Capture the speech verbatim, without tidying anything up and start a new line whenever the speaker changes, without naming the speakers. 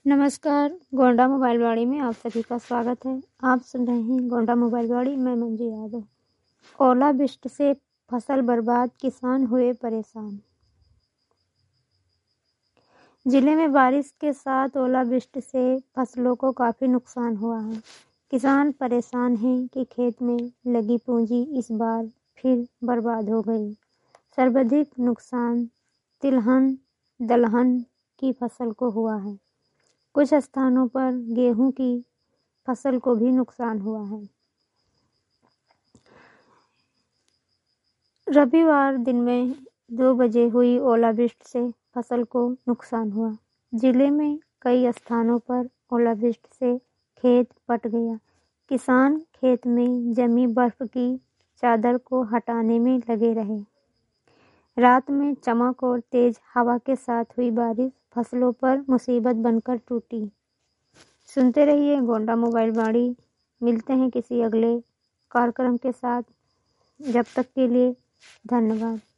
नमस्कार, गोंडा मोबाइल वाड़ी में आप सभी का स्वागत है। आप सुन रहे हैं गोंडा मोबाइल वाड़ी, मैं मंजू यादव। ओलावृष्टि से फसल बर्बाद, किसान हुए परेशान। जिले में बारिश के साथ ओलावृष्टि से फसलों को काफ़ी नुकसान हुआ है। किसान परेशान हैं कि खेत में लगी पूंजी इस बार फिर बर्बाद हो गई। सर्वाधिक नुकसान तिलहन दलहन की फसल को हुआ है। कुछ स्थानों पर गेहूं की फसल को भी नुकसान हुआ है। रविवार दिन में दो बजे हुई ओलावृष्टि से फसल को नुकसान हुआ। जिले में कई स्थानों पर ओलावृष्टि से खेत पट गया। किसान खेत में जमी बर्फ की चादर को हटाने में लगे रहे। रात में चमक और तेज हवा के साथ हुई बारिश फसलों पर मुसीबत बनकर टूटी। सुनते रहिए गोंडा मोबाइल वाड़ी। मिलते हैं किसी अगले कार्यक्रम के साथ। जब तक के लिए धन्यवाद।